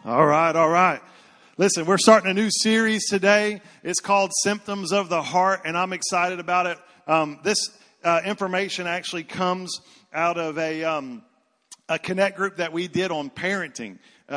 All right, all right. Listen, we're starting a new series today. It's called Symptoms of the Heart, and I'm excited about it. This information actually comes out of a connect group that we did on parenting.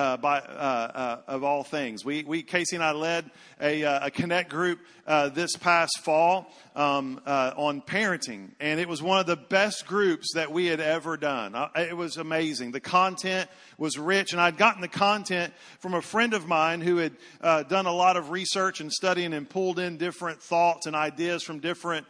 Of all things, we Casey and I led a connect group this past fall on parenting, and it was one of the best groups that we had ever done. It was amazing. The content was rich, and I'd gotten the content from a friend of mine who had done a lot of research and studying and pulled in different thoughts and ideas from different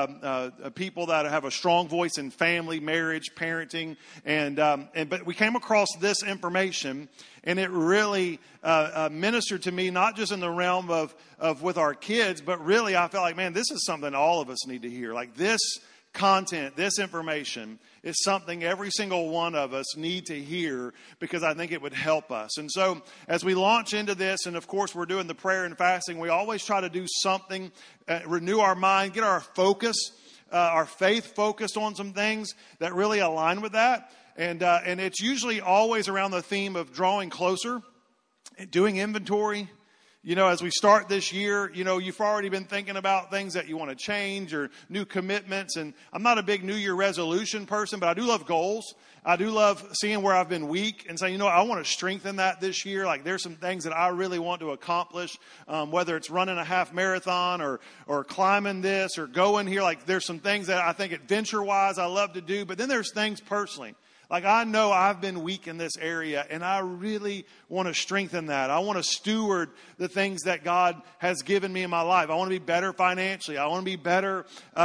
people that have a strong voice in family, marriage, parenting, but we came across this information. And it really ministered to me, not just in the realm of with our kids, but really I felt like, man, this is something all of us need to hear. Like this content, this information is something every single one of us need to hear because I think it would help us. And so as we launch into this, and of course we're doing the prayer and fasting, we always try to do something, renew our mind, get our focus, our faith focused on some things that really align with that. And it's usually always around the theme of drawing closer, doing inventory. You know, as we start this year, you know, you've already been thinking about things that you want to change or new commitments. And I'm not a big New Year resolution person, but I do love goals. I do love seeing where I've been weak and saying, you know, I want to strengthen that this year. Like there's some things that I really want to accomplish, whether it's running a half marathon or climbing this or going here. Like there's some things that I think adventure-wise I love to do. But then there's things personally. Like I know I've been weak in this area and I really want to strengthen that. I want to steward the things that God has given me in my life. I want to be better financially. I want to be better,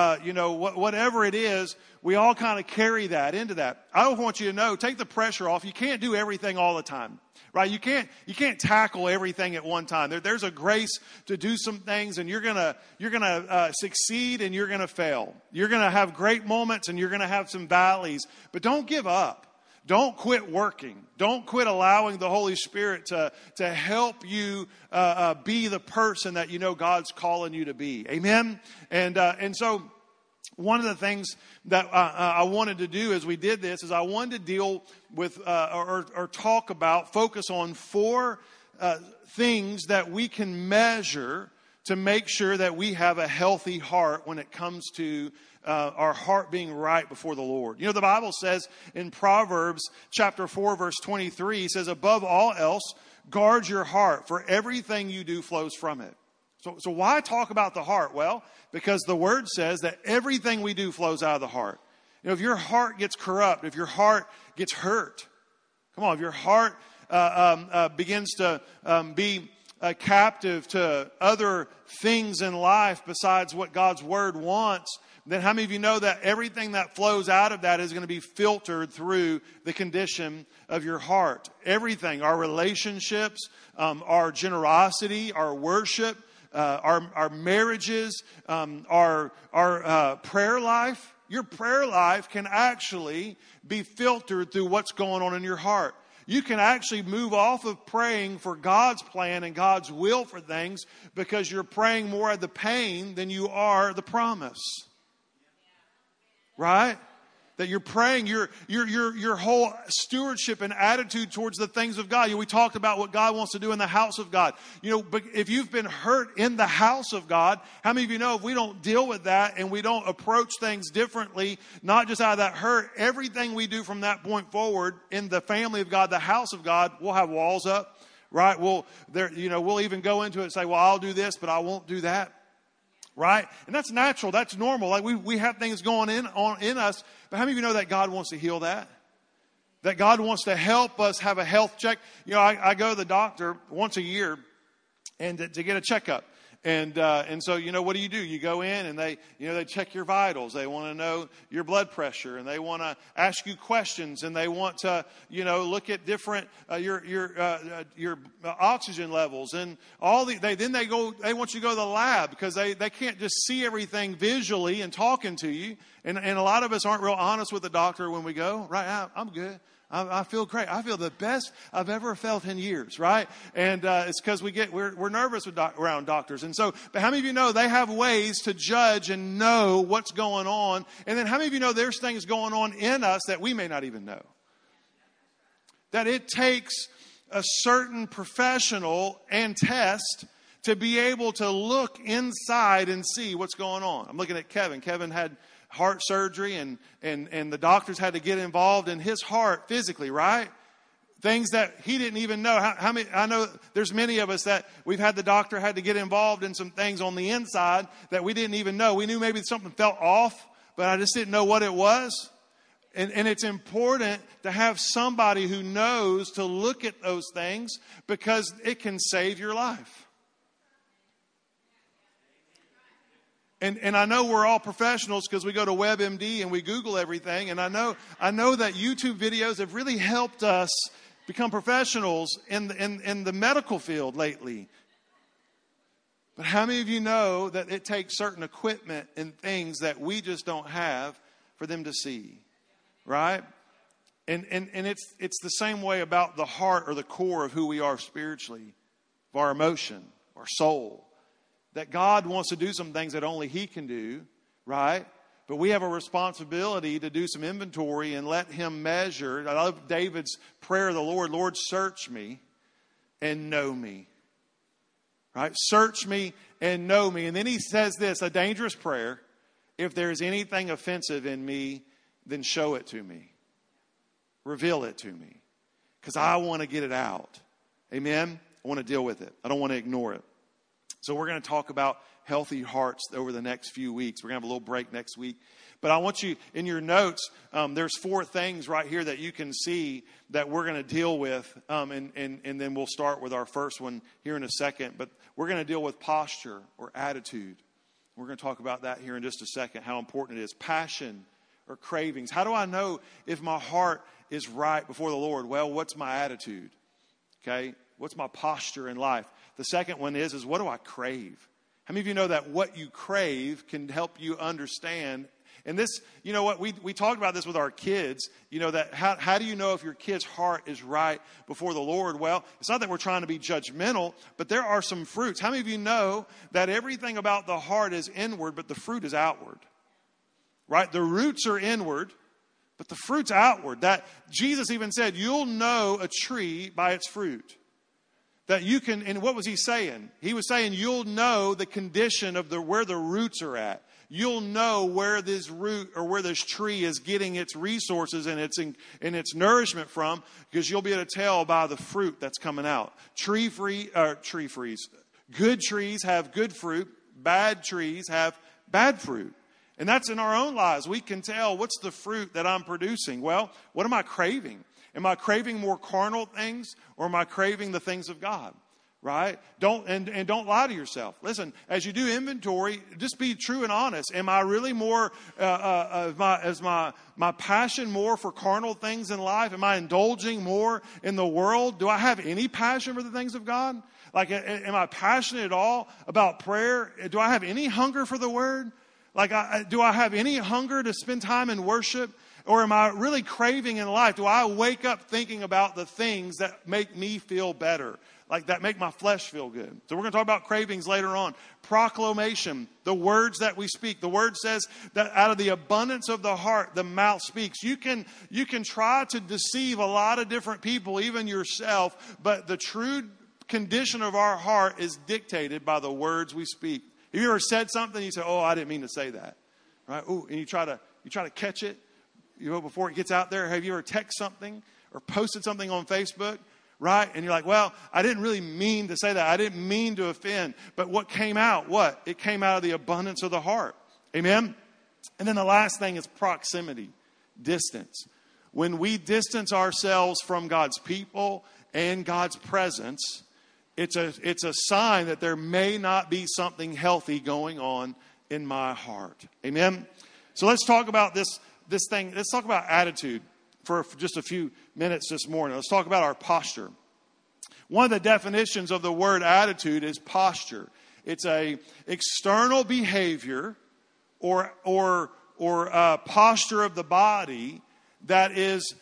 whatever it is. We all kind of carry that into that. I want you to know, take the pressure off. You can't do everything all the time, right? You can't tackle everything at one time. There's a grace to do some things, and you're gonna succeed and you're gonna fail. You're gonna have great moments and you're gonna have some valleys, but don't give up. Don't quit working. Don't quit allowing the Holy Spirit to help you be the person that you know God's calling you to be. Amen. And so. One of the things that I wanted to do as we did this is I wanted to deal with or talk about, focus on 4 things that we can measure to make sure that we have a healthy heart when it comes to our heart being right before the Lord. You know, the Bible says in Proverbs chapter 4, verse 23, says, above all else, guard your heart, for everything you do flows from it. So why talk about the heart? Well, because the Word says that everything we do flows out of the heart. You know, if your heart gets corrupt, if your heart gets hurt, come on, if your heart begins to be captive to other things in life besides what God's Word wants, then how many of you know that everything that flows out of that is going to be filtered through the condition of your heart? Everything, our relationships, our generosity, our worship, our marriages, our prayer life. Your prayer life can actually be filtered through what's going on in your heart. You can actually move off of praying for God's plan and God's will for things because you're praying more of the pain than you are the promise. Right? That you're praying your whole stewardship and attitude towards the things of God. You know, we talked about what God wants to do in the house of God. You know, but if you've been hurt in the house of God, how many of you know if we don't deal with that and we don't approach things differently, not just out of that hurt, everything we do from that point forward in the family of God, the house of God, we'll have walls up, right? We'll even go into it and say, well, I'll do this, but I won't do that. Right? And that's natural. That's normal. Like we have things going on in us. But how many of you know that God wants to heal that? That God wants to help us have a health check. You know, I go to the doctor once a year and to get a checkup. And so, you know, what do? You go in and they check your vitals. They want to know your blood pressure and they want to ask you questions and they want to, look at different, your oxygen levels and all they want you to go to the lab because they can't just see everything visually and talking to you. And a lot of us aren't real honest with the doctor when we go, right? I'm good. I feel great. I feel the best I've ever felt in years, right? And it's because we're nervous around doctors. And so, but how many of you know they have ways to judge and know what's going on? And then how many of you know there's things going on in us that we may not even know? That it takes a certain professional and test to be able to look inside and see what's going on. I'm looking at Kevin. Kevin had heart surgery and the doctors had to get involved in his heart physically, right? Things that he didn't even know. How many? I know there's many of us that we've had the doctor had to get involved in some things on the inside that we didn't even know. We knew maybe something felt off, but I just didn't know what it was. And it's important to have somebody who knows to look at those things because it can save your life. And I know we're all professionals because we go to WebMD and we Google everything. And I know that YouTube videos have really helped us become professionals in the medical field lately. But how many of you know that it takes certain equipment and things that we just don't have for them to see, right? And it's the same way about the heart or the core of who we are spiritually, of our emotion, our soul. That God wants to do some things that only He can do, right? But we have a responsibility to do some inventory and let Him measure. I love David's prayer of the Lord. Lord, search me and know me. Right? Search me and know me. And then he says this, a dangerous prayer. If there's anything offensive in me, then show it to me. Reveal it to me. Because I want to get it out. Amen? I want to deal with it. I don't want to ignore it. So we're going to talk about healthy hearts over the next few weeks. We're going to have a little break next week. But I want you, in your notes, there's 4 things right here that you can see that we're going to deal with. And then we'll start with our first one here in a second. But we're going to deal with posture or attitude. We're going to talk about that here in just a second, how important it is. Passion or cravings. How do I know if my heart is right before the Lord? Well, what's my attitude? Okay? What's my posture in life? The second one is what do I crave? How many of you know that what you crave can help you understand? And this, you know what, we talked about this with our kids, you know, that how do you know if your kid's heart is right before the Lord? Well, it's not that we're trying to be judgmental, but there are some fruits. How many of you know that everything about the heart is inward, but the fruit is outward? Right? The roots are inward, but the fruit's outward. That Jesus even said, you'll know a tree by its fruit. That you can, and what was he saying? He was saying you'll know the condition of where the roots are at. You'll know where this root or where this tree is getting its resources and its nourishment from, because you'll be able to tell by the fruit that's coming out. Tree freeze. Good trees have good fruit. Bad trees have bad fruit. And that's in our own lives. We can tell what's the fruit that I'm producing. Well, what am I craving? Am I craving more carnal things, or am I craving the things of God? Right? Don't lie to yourself. Listen, as you do inventory, just be true and honest. Am I really more, is my passion more for carnal things in life? Am I indulging more in the world? Do I have any passion for the things of God? Like, am I passionate at all about prayer? Do I have any hunger for the Word? Like, do I have any hunger to spend time in worship? Or am I really craving in life? Do I wake up thinking about the things that make me feel better? Like that make my flesh feel good. So we're going to talk about cravings later on. Proclamation, the words that we speak. The word says that out of the abundance of the heart, the mouth speaks. You can try to deceive a lot of different people, even yourself, but the true condition of our heart is dictated by the words we speak. Have you ever said something and you say, oh, I didn't mean to say that? Right? Ooh, and you try to catch it, you know, before it gets out there. Have you ever texted something or posted something on Facebook? Right? And you're like, well, I didn't really mean to say that. I didn't mean to offend. But what came out? What? It came out of the abundance of the heart. Amen? And then the last thing is proximity, distance. When we distance ourselves from God's people and God's presence, it's a sign that there may not be something healthy going on in my heart. Amen? So let's talk about this thing. Let's talk about attitude for just a few minutes this morning. Let's talk about our posture. One of the definitions of the word attitude is posture. It's a external behavior or posture of the body that is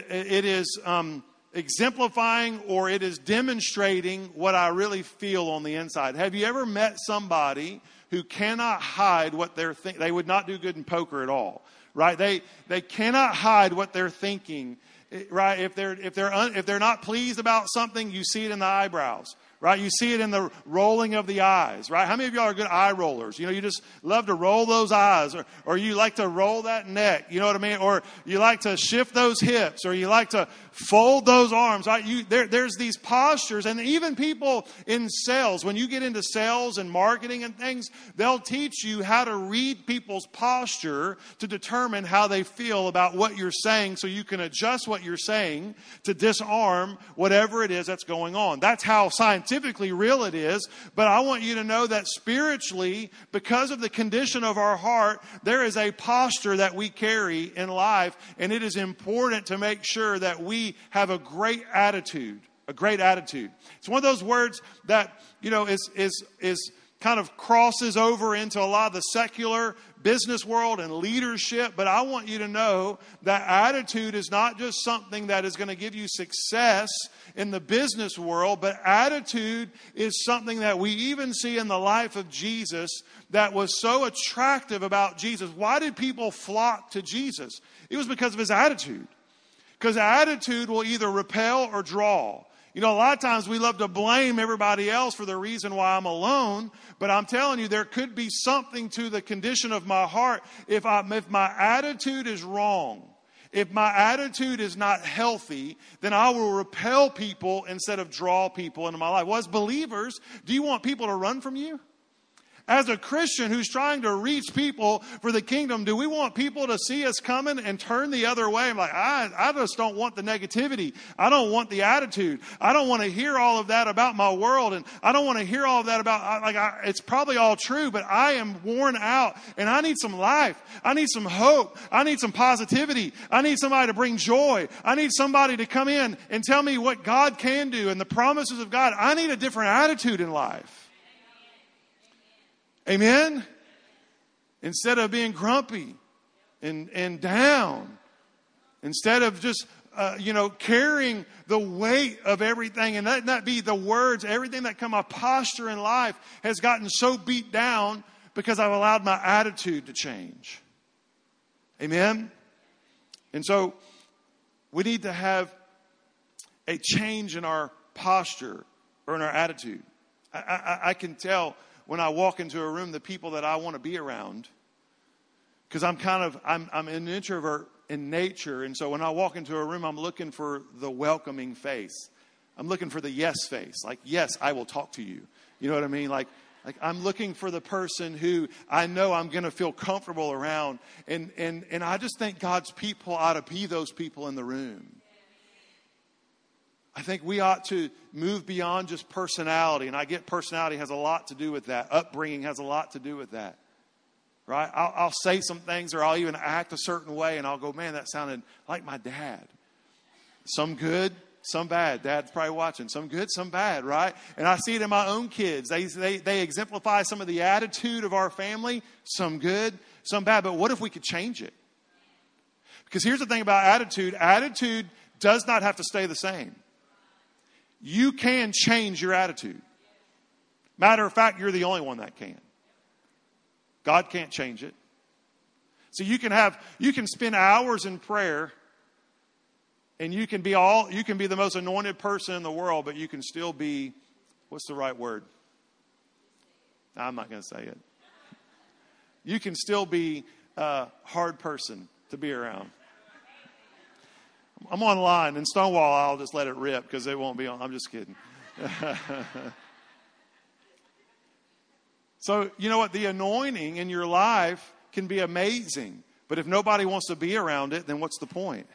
exemplifying, or it is demonstrating what I really feel on the inside. Have you ever met somebody who cannot hide what they're thinking? They would not do good in poker at all. Right? They cannot hide what they're thinking. right? If they're not pleased about something, you see it in the eyebrows. Right? You see it in the rolling of the eyes, right? How many of y'all are good eye rollers? You just love to roll those eyes, or you like to roll that neck, you know what I mean? Or you like to shift those hips, or you like to fold those arms, right? There's these postures, and even people in sales, when you get into sales and marketing and things, they'll teach you how to read people's posture to determine how they feel about what you're saying, so you can adjust what you're saying to disarm whatever it is that's going on. That's how scientifically real it is, but I want you to know that spiritually, because of the condition of our heart, there is a posture that we carry in life, and it is important to make sure that we have a great attitude. A great attitude. It's one of those words that, is kind of crosses over into a lot of the secular business world and leadership, but I want you to know that attitude is not just something that is going to give you success in the business world, but attitude is something that we even see in the life of Jesus that was so attractive about Jesus. Why did people flock to Jesus? It was because of his attitude. Because attitude will either repel or draw. A lot of times we love to blame everybody else for the reason why I'm alone. But I'm telling you, there could be something to the condition of my heart. If my attitude is wrong, if my attitude is not healthy, then I will repel people instead of draw people into my life. Well, as believers, do you want people to run from you? As a Christian who's trying to reach people for the kingdom, do we want people to see us coming and turn the other way? I'm like, I just don't want the negativity. I don't want the attitude. I don't want to hear all of that about my world. And I don't want to hear all of that about, it's probably all true, but I am worn out and I need some life. I need some hope. I need some positivity. I need somebody to bring joy. I need somebody to come in and tell me what God can do and the promises of God. I need a different attitude in life. Amen? Instead of being grumpy and down. Instead of just, carrying the weight of everything. And let that be the words, everything that come, my posture in life has gotten so beat down because I've allowed my attitude to change. Amen? And so we need to have a change in our posture or in our attitude. I can tell when I walk into a room, the people that I want to be around, because I'm an introvert in nature. And so when I walk into a room, I'm looking for the welcoming face. I'm looking for the yes face. Like, yes, I will talk to you. You know what I mean? Like I'm looking for the person who I know I'm going to feel comfortable around. And I just think God's people ought to be those people in the room. I think we ought to move beyond just personality. And I get personality has a lot to do with that. Upbringing has a lot to do with that. Right? I'll say some things or I'll even act a certain way and I'll go, man, that sounded like my dad. Some good, some bad. Dad's probably watching. Some good, some bad, right? And I see it in my own kids. They exemplify some of the attitude of our family. Some good, some bad. But what if we could change it? Because here's the thing about attitude. Attitude does not have to stay the same. You can change your attitude. Matter of fact, you're the only one that can. God can't change it. So you can spend hours in prayer and you can be the most anointed person in the world, but you can still be, what's the right word? I'm not going to say it. You can still be a hard person to be around. I'm online. In Stonewall, I'll just let it rip because they won't be on. I'm just kidding. So, you know what? The anointing in your life can be amazing. But if nobody wants to be around it, then what's the point?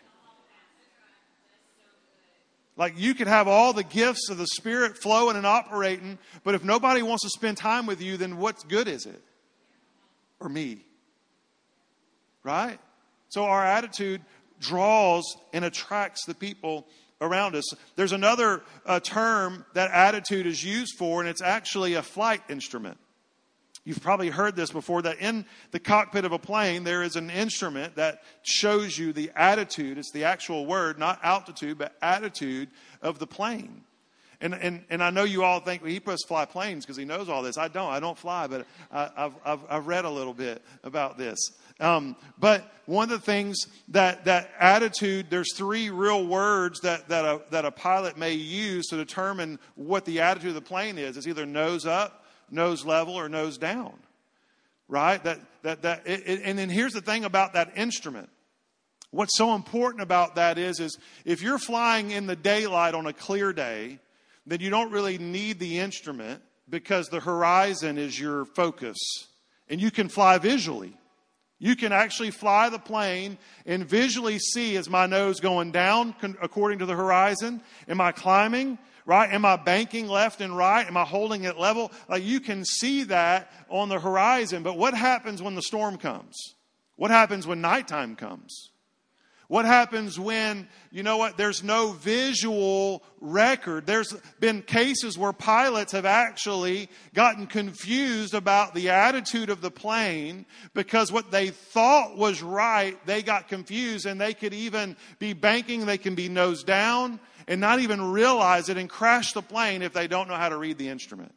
Like you could have all the gifts of the Spirit flowing and operating, but if nobody wants to spend time with you, then what good is it? Or me? Right? So our attitude draws and attracts the people around us. There's another term that attitude is used for, and it's actually a flight instrument. You've probably heard this before, that in the cockpit of a plane, there is an instrument that shows you the attitude. It's the actual word, not altitude, but attitude of the plane. And I know you all think, well, he must fly planes because he knows all this. I don't fly, but I've read a little bit about this. But one of the things that attitude, there's 3 real words that a pilot may use to determine what the attitude of the plane is. It's either nose up, nose level, or nose down. Right? And then here's the thing about that instrument. What's so important about that is if you're flying in the daylight on a clear day, then you don't really need the instrument because the horizon is your focus. And you can fly visually. You can actually fly the plane and visually see, is my nose going down according to the horizon? Am I climbing? Right? Am I banking left and right? Am I holding it level? Like you can see that on the horizon. But what happens when the storm comes? What happens when nighttime comes? What happens when, there's no visual record? There's been cases where pilots have actually gotten confused about the attitude of the plane because what they thought was right, they got confused, and they could even be banking, they can be nose down and not even realize it and crash the plane if they don't know how to read the instrument.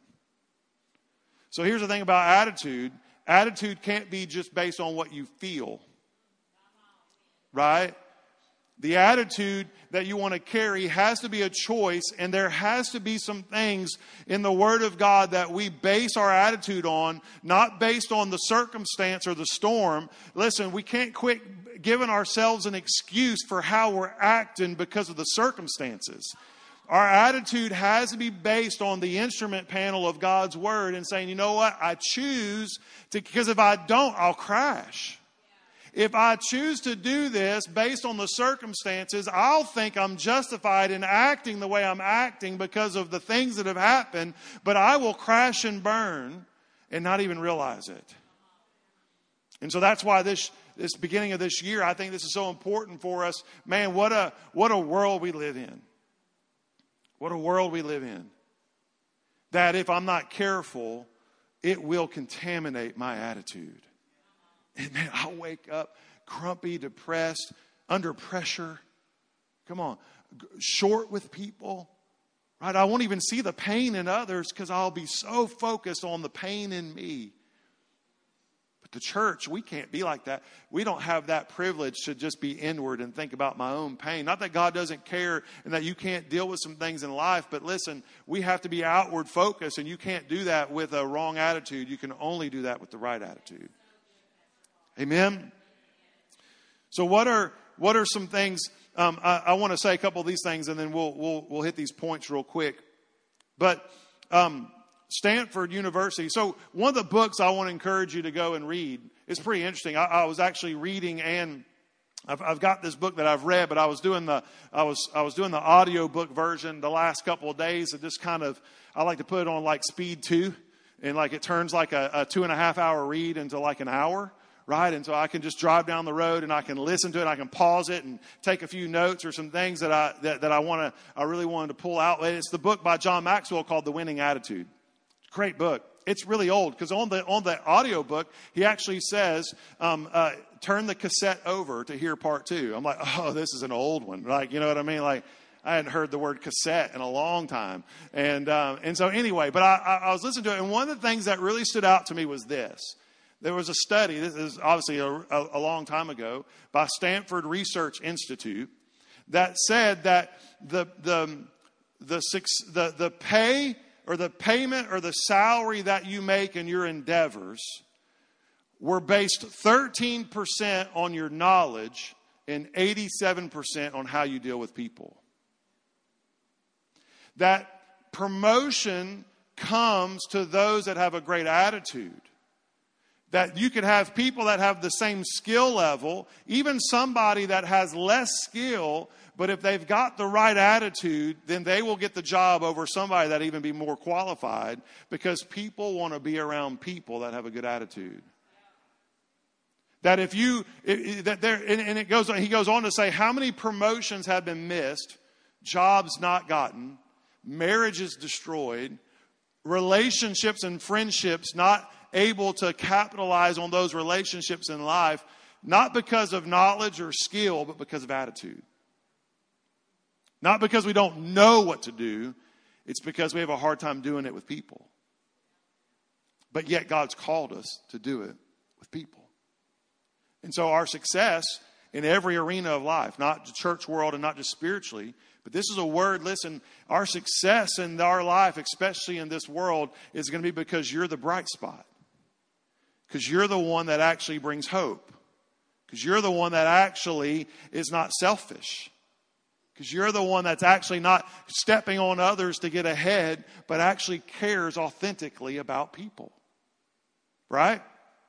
So here's the thing about attitude. Attitude can't be just based on what you feel. Right? The attitude that you want to carry has to be a choice, and there has to be some things in the Word of God that we base our attitude on, not based on the circumstance or the storm. Listen, we can't quit giving ourselves an excuse for how we're acting because of the circumstances. Our attitude has to be based on the instrument panel of God's Word and saying, you know what, I choose to, because if I don't, I'll crash. If I choose to do this based on the circumstances, I'll think I'm justified in acting the way I'm acting because of the things that have happened, but I will crash and burn and not even realize it. And so that's why this beginning of this year, I think this is so important for us. Man, what a world we live in. What a world we live in. That if I'm not careful, it will contaminate my attitude. And man, I'll wake up grumpy, depressed, under pressure. Come on. Short with people. Right? I won't even see the pain in others because I'll be so focused on the pain in me. But the church, we can't be like that. We don't have that privilege to just be inward and think about my own pain. Not that God doesn't care and that you can't deal with some things in life. But listen, we have to be outward focused. And you can't do that with a wrong attitude. You can only do that with the right attitude. Amen. So what are some things? I want to say a couple of these things, and then we'll hit these points real quick. But Stanford University. So one of the books I want to encourage you to go and read is pretty interesting. I was actually reading, and I've got this book that I've read, but I was doing the audio book version the last couple of days. It just kind of, I like to put it on like speed 2, and like it turns like a 2.5 hour read into like an hour. Right? And so I can just drive down the road and I can listen to it. I can pause it and take a few notes or some things that I really wanted to pull out. It's the book by John Maxwell called The Winning Attitude. Great book. It's really old because on the audio book, he actually says, turn the cassette over to hear part 2. I'm like, oh, this is an old one. Like, you know what I mean? Like, I hadn't heard the word cassette in a long time. And so anyway, but I was listening to it. And one of the things that really stood out to me was this. There was a study, this is obviously a long time ago, by Stanford Research Institute that said that the pay or the payment or the salary that you make in your endeavors were based 13% on your knowledge and 87% on how you deal with people. That promotion comes to those that have a great attitude. That you could have people that have the same skill level, even somebody that has less skill, but if they've got the right attitude, then they will get the job over somebody that even be more qualified because people want to be around people that have a good attitude. That he goes on to say how many promotions have been missed, jobs not gotten, marriages destroyed, relationships and friendships not able to capitalize on those relationships in life, not because of knowledge or skill, but because of attitude. Not because we don't know what to do. It's because we have a hard time doing it with people. But yet God's called us to do it with people. And so our success in every arena of life, not the church world and not just spiritually, but this is a word, listen, our success in our life, especially in this world, is going to be because you're the bright spot. Because you're the one that actually brings hope. Because you're the one that actually is not selfish. Because you're the one that's actually not stepping on others to get ahead, but actually cares authentically about people. Right?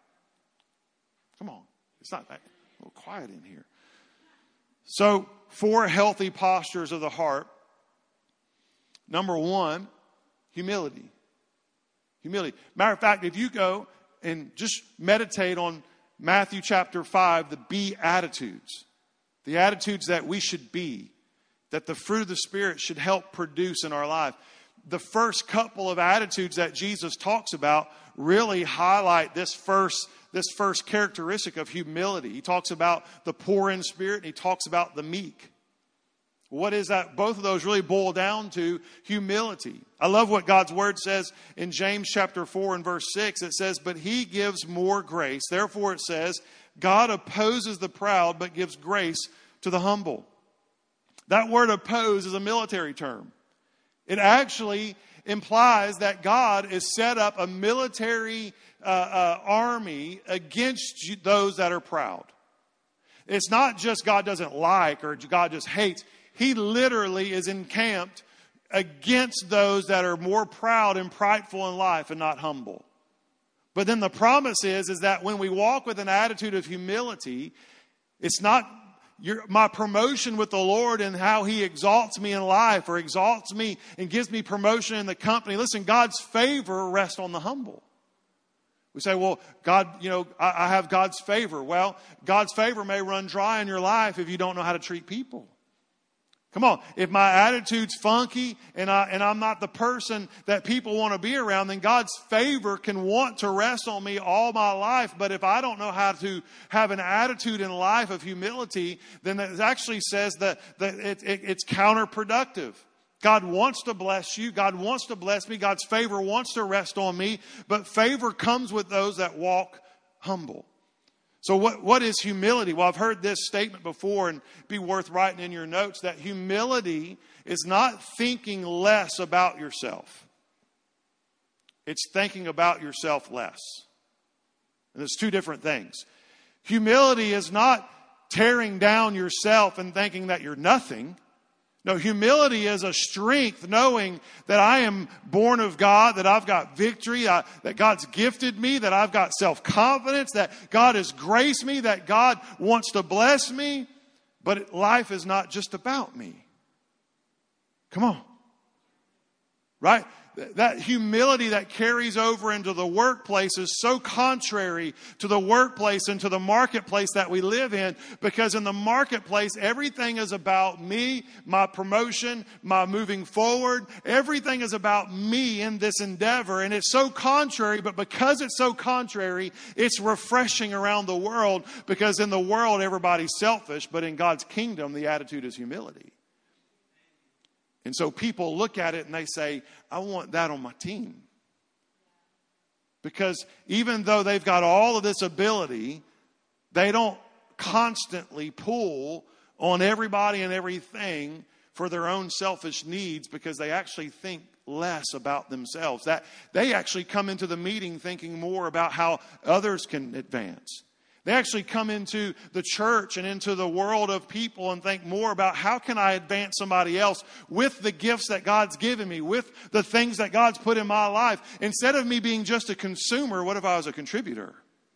Come on. It's not that. A little quiet in here. So, 4 healthy postures of the heart. Number 1, humility. Humility. Matter of fact, if you go and just meditate on Matthew chapter 5, the Beatitudes. The attitudes that we should be. That the fruit of the Spirit should help produce in our life. The first couple of attitudes that Jesus talks about really highlight this first characteristic of humility. He talks about the poor in spirit and he talks about the meek. What is that? Both of those really boil down to humility. I love what God's word says in James chapter 4 and verse 6. It says, but he gives more grace. Therefore it says, God opposes the proud but gives grace to the humble. That word oppose is a military term. It actually implies that God has set up a military army against those that are proud. It's not just God doesn't like or God just hates. He literally is encamped against those that are more proud and prideful in life and not humble. But then the promise is that when we walk with an attitude of humility, it's not my promotion with the Lord and how He exalts me in life or exalts me and gives me promotion in the company. Listen, God's favor rests on the humble. We say, well, God, I have God's favor. Well, God's favor may run dry in your life if you don't know how to treat people. Come on, if my attitude's funky and I'm not the person that people want to be around, then God's favor can want to rest on me all my life. But if I don't know how to have an attitude in life of humility, then it actually says that it's counterproductive. God wants to bless you. God wants to bless me. God's favor wants to rest on me. But favor comes with those that walk humble. So what is humility? Well, I've heard this statement before and it'd be worth writing in your notes that humility is not thinking less about yourself. It's thinking about yourself less. And there's 2 different things. Humility is not tearing down yourself and thinking that you're nothing. No, humility is a strength knowing that I am born of God, that I've got victory, that God's gifted me, that I've got self-confidence, that God has graced me, that God wants to bless me. But life is not just about me. Come on. Right? That humility that carries over into the workplace is so contrary to the workplace and to the marketplace that we live in. Because in the marketplace, everything is about me, my promotion, my moving forward. Everything is about me in this endeavor. And it's so contrary, but because it's so contrary, it's refreshing around the world. Because in the world, everybody's selfish. But in God's kingdom, the attitude is humility. And so people look at it and they say, I want that on my team. Because even though they've got all of this ability, they don't constantly pull on everybody and everything for their own selfish needs because they actually think less about themselves. That they actually come into the meeting thinking more about how others can advance. They actually come into the church and into the world of people and think more about how can I advance somebody else with the gifts that God's given me, with the things that God's put in my life. Instead of me being just a consumer, what if I was a contributor?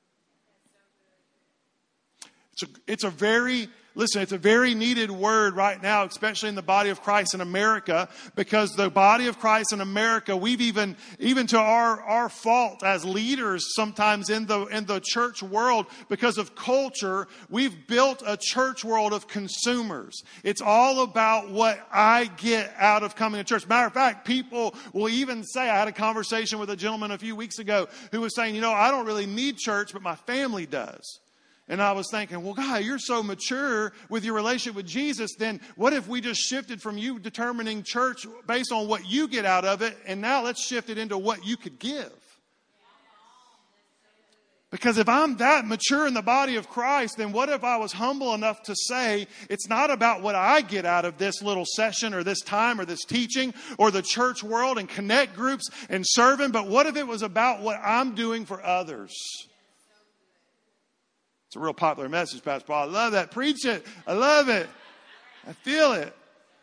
It's a very needed word right now, especially in the body of Christ in America, because the body of Christ in America, we've even to our fault as leaders sometimes in the church world, because of culture, we've built a church world of consumers. It's all about what I get out of coming to church. Matter of fact, people will even say, I had a conversation with a gentleman a few weeks ago who was saying, I don't really need church, but my family does. And I was thinking, well, God, you're so mature with your relationship with Jesus. Then what if we just shifted from you determining church based on what you get out of it, and now let's shift it into what you could give? Because if I'm that mature in the body of Christ, then what if I was humble enough to say, it's not about what I get out of this little session or this time or this teaching or the church world and connect groups and serving, but what if it was about what I'm doing for others? It's a real popular message, Pastor Paul. I love that. Preach it. I love it. I feel it.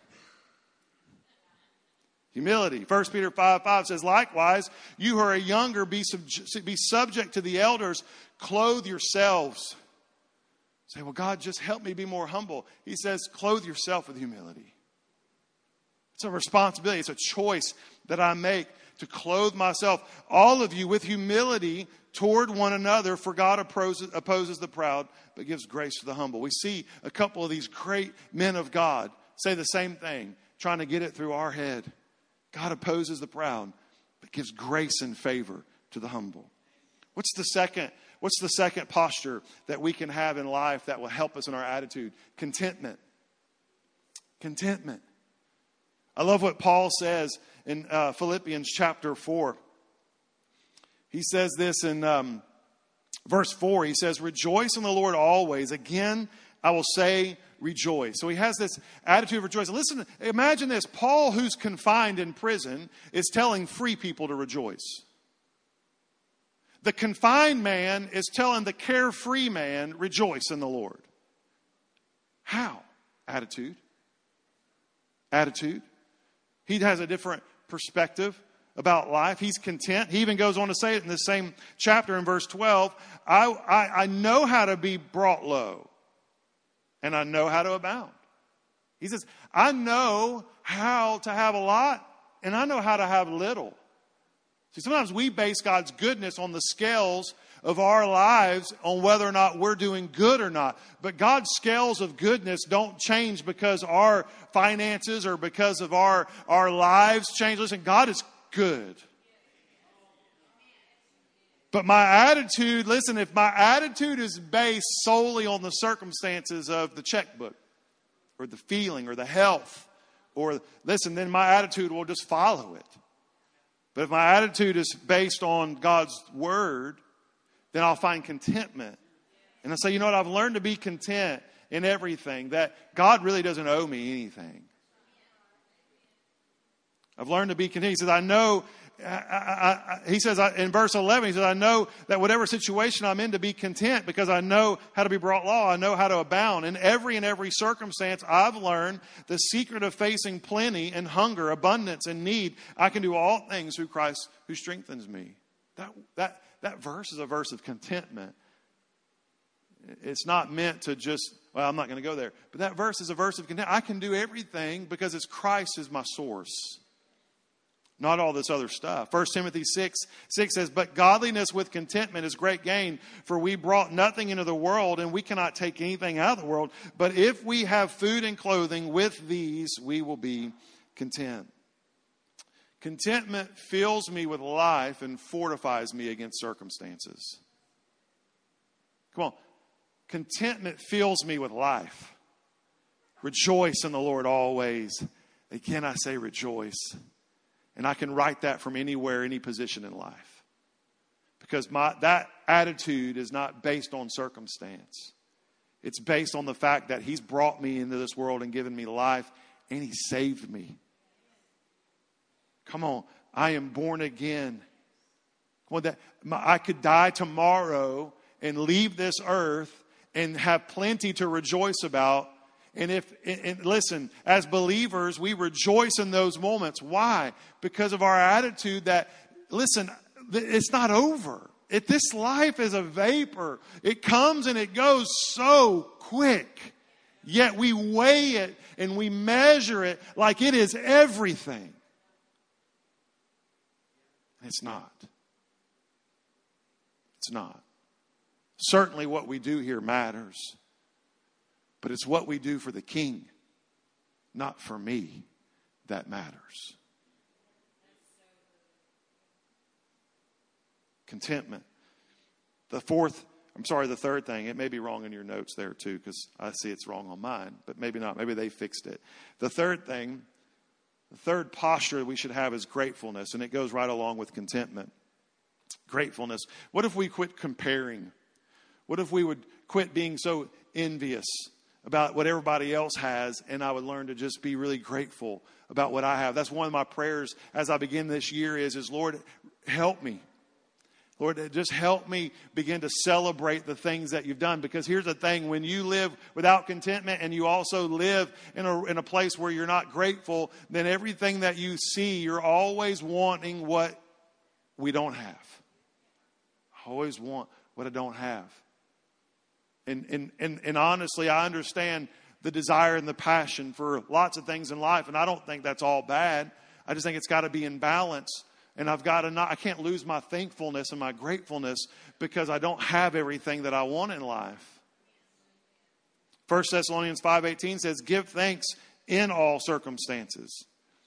Humility. 1 Peter 5:5 says, likewise, you who are younger, be subject to the elders. Clothe yourselves. Say, well, God, just help me be more humble. He says, clothe yourself with humility. It's a responsibility. It's a choice that I make to clothe myself, all of you, with humility toward one another, for God opposes the proud, but gives grace to the humble. We see a couple of these great men of God say the same thing, trying to get it through our head. God opposes the proud, but gives grace and favor to the humble. What's the second posture that we can have in life that will help us in our attitude? Contentment. Contentment. I love what Paul says in Philippians chapter 4. He says this in verse 4. He says, rejoice in the Lord always. Again, I will say rejoice. So he has this attitude of rejoicing. Listen, imagine this. Paul, who's confined in prison, is telling free people to rejoice. The confined man is telling the carefree man, rejoice in the Lord. How? Attitude. Attitude. He has a different perspective about life. He's content. He even goes on to say it in the same chapter in verse 12. I know how to be brought low, and I know how to abound. He says, I know how to have a lot, and I know how to have little. See, sometimes we base God's goodness on the scales of our lives on whether or not we're doing good or not. But God's scales of goodness don't change because our finances or because of our lives change. Listen, God is good. But my attitude, listen, if my attitude is based solely on the circumstances of the checkbook or the feeling or the health, or listen, then my attitude will just follow it. But if my attitude is based on God's word, then I'll find contentment. And I say, you know what? I've learned to be content in everything, that God really doesn't owe me anything. I've learned to be content. He says, I know, he says in verse 11, he says, I know that whatever situation I'm in, to be content, because I know how to be brought low. I know how to abound. In every circumstance, I've learned the secret of facing plenty and hunger, abundance and need. I can do all things through Christ who strengthens me. That verse is a verse of contentment. It's not meant to just, well, I'm not going to go there. But that verse is a verse of contentment. I can do everything because it's Christ is my source. Not all this other stuff. 1 Timothy 6 says, but godliness with contentment is great gain, for we brought nothing into the world, and we cannot take anything out of the world. But if we have food and clothing, with these we will be content. Contentment fills me with life and fortifies me against circumstances. Come on. Contentment fills me with life. Rejoice in the Lord always. Again, I say rejoice. And I can write that from anywhere, any position in life. Because that attitude is not based on circumstance. It's based on the fact that He's brought me into this world and given me life, and He saved me. Come on, I am born again. I could die tomorrow and leave this earth and have plenty to rejoice about. And listen, as believers, we rejoice in those moments. Why? Because of our attitude that, listen, it's not over. This life is a vapor. It comes and it goes so quick. Yet we weigh it and we measure it like it is everything. It's not. It's not. Certainly what we do here matters. But it's what we do for the King, not for me, that matters. Contentment. The fourth I'm sorry, the third thing, it may be wrong in your notes there too, because I see it's wrong on mine, but maybe not. Maybe they fixed it. The third thing, the third posture we should have is gratefulness, and it goes right along with contentment. Gratefulness. What if we quit comparing? What if we would quit being so envious about what everybody else has, and I would learn to just be really grateful about what I have? That's one of my prayers as I begin this year is Lord, help me. Lord, just help me begin to celebrate the things that you've done. Because here's the thing, when you live without contentment and you also live in a place where you're not grateful, then everything that you see, you're always wanting what we don't have. I always want what I don't have. And honestly, I understand the desire and the passion for lots of things in life. And I don't think that's all bad. I just think it's got to be in balance. And I can't lose my thankfulness and my gratefulness because I don't have everything that I want in life. 1 Thessalonians 5:18 says, give thanks in all circumstances.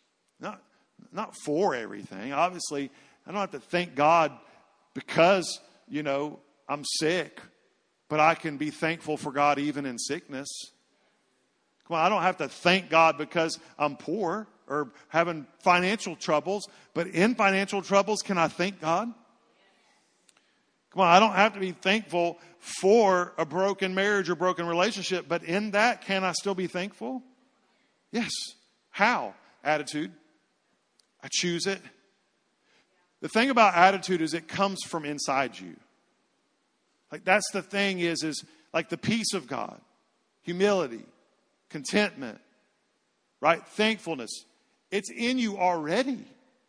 Not for everything. Obviously, I don't have to thank God because, I'm sick. But I can be thankful for God even in sickness. Come on, I don't have to thank God because I'm poor or having financial troubles. But in financial troubles, can I thank God? Come on, I don't have to be thankful for a broken marriage or broken relationship. But in that, can I still be thankful? Yes. How? Attitude. I choose it. The thing about attitude is it comes from inside you. Like that's the thing is like the peace of God, humility, contentment, right? Thankfulness. It's in you already.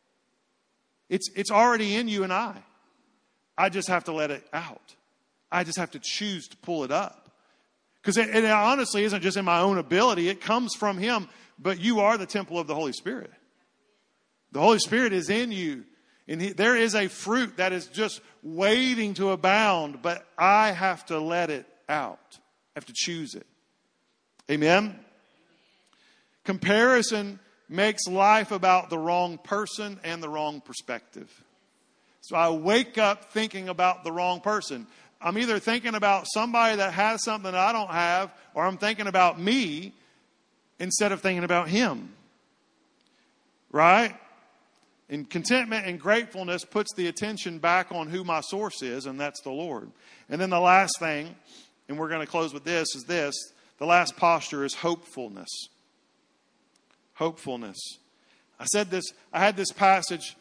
It's already in you and I. I just have to let it out. I just have to choose to pull it up. Because it honestly isn't just in my own ability. It comes from Him. But you are the temple of the Holy Spirit. The Holy Spirit is in you. And there is a fruit that is just waiting to abound, but I have to let it out. I have to choose it. Amen? Comparison makes life about the wrong person and the wrong perspective. So I wake up thinking about the wrong person. I'm either thinking about somebody that has something that I don't have, or I'm thinking about me instead of thinking about Him. Right? And contentment and gratefulness puts the attention back on who my source is, and that's the Lord. And then the last thing, and we're going to close with this, is this. The last posture is hopefulness. Hopefulness. I had this passage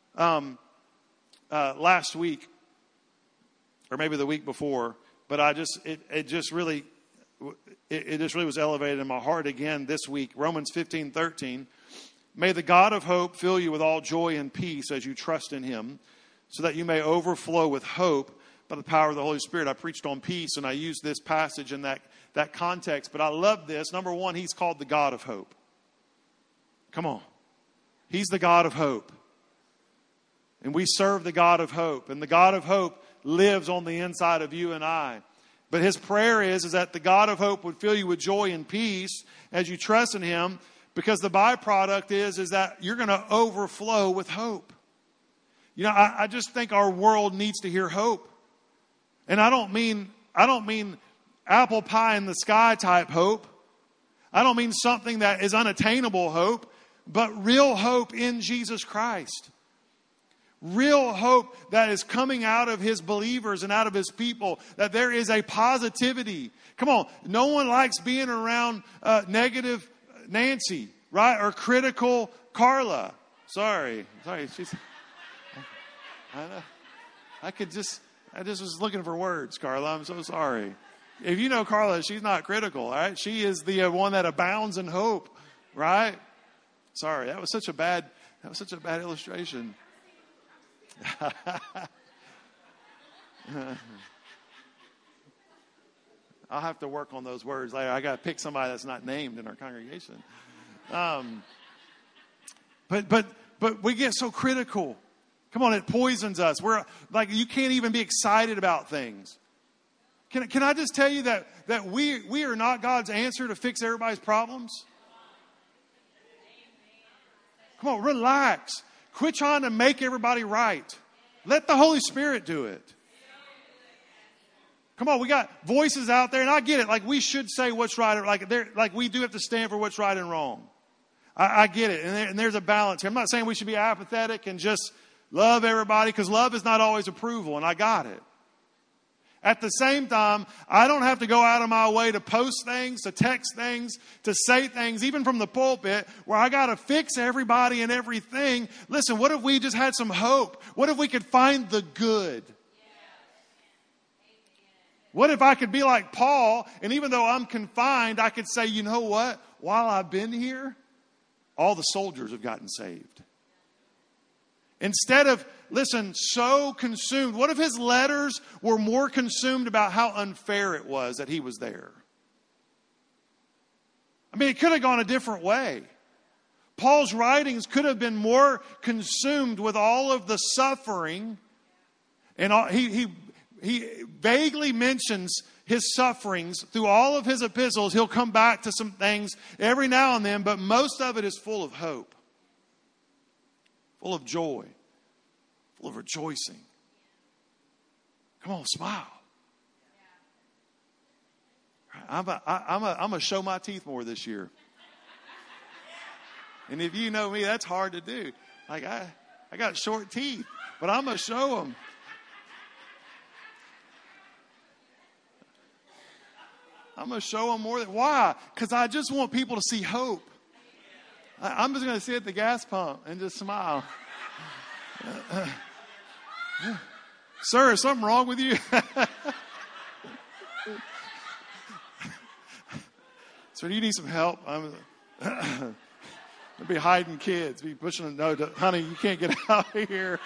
last week, or maybe the week before, but it just really was elevated in my heart again this week. Romans 15:13. May the God of hope fill you with all joy and peace as you trust in Him, so that you may overflow with hope by the power of the Holy Spirit. I preached on peace, and I used this passage in that context. But I love this. Number one, He's called the God of hope. Come on. He's the God of hope. And we serve the God of hope. And the God of hope lives on the inside of you and I. But His prayer is that the God of hope would fill you with joy and peace as you trust in Him. Because the byproduct is that you're going to overflow with hope. I just think our world needs to hear hope. And I don't mean apple pie in the sky type hope. I don't mean something that is unattainable hope, but real hope in Jesus Christ. Real hope that is coming out of His believers and out of His people. That there is a positivity. Come on, no one likes being around negative Nancy, right? Or critical Carla. Sorry. She's. I know. I just was looking for words, Carla. I'm so sorry. If you know Carla, she's not critical, all right? She is the one that abounds in hope, right? Sorry, that was such a bad illustration. I'll have to work on those words later. I got to pick somebody that's not named in our congregation. But we get so critical. Come on, it poisons us. We're like, you can't even be excited about things. Can I just tell you that we are not God's answer to fix everybody's problems? Come on, relax. Quit trying to make everybody right. Let the Holy Spirit do it. Come on, we got voices out there, and I get it. Like, we should say what's right. Like we do have to stand for what's right and wrong. I get it. And there's a balance here. I'm not saying we should be apathetic and just love everybody, because love is not always approval, and I got it. At the same time, I don't have to go out of my way to post things, to text things, to say things, even from the pulpit, where I got to fix everybody and everything. Listen, what if we just had some hope? What if we could find the good? What if I could be like Paul, and even though I'm confined, I could say, you know what? While I've been here, all the soldiers have gotten saved. Instead of, listen, so consumed. What if his letters were more consumed about how unfair it was that he was there? I mean, it could have gone a different way. Paul's writings could have been more consumed with all of the suffering. And he vaguely mentions his sufferings through all of his epistles. He'll come back to some things every now and then, but most of it is full of hope, full of joy, full of rejoicing. Come on, smile. I'm gonna show my teeth more this year. And if you know me, that's hard to do. Like I got short teeth, but I'm gonna show them. I'm going to show them more. Why? Because I just want people to see hope. I'm just going to sit at the gas pump and just smile. Sir, is something wrong with you? Sir, do you need some help? I'll be hiding kids. Be pushing them. No, honey, you can't get out of here.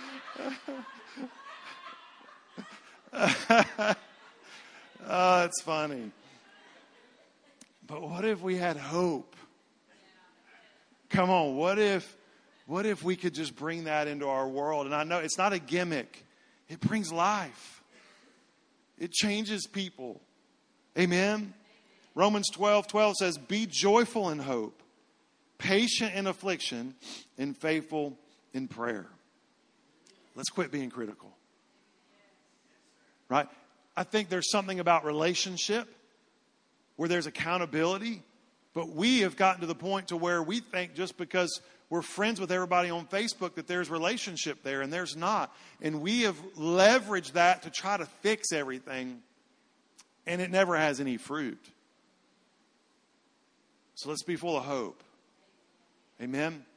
Oh, it's funny. But what if we had hope? Come on, what if we could just bring that into our world? And I know it's not a gimmick. It brings life. It changes people. Amen? Romans 12:12 says, be joyful in hope, patient in affliction, and faithful in prayer. Let's quit being critical. Right? I think there's something about relationship where there's accountability, but we have gotten to the point to where we think just because we're friends with everybody on Facebook that there's relationship there, and there's not. And we have leveraged that to try to fix everything, and it never has any fruit. So let's be full of hope. Amen.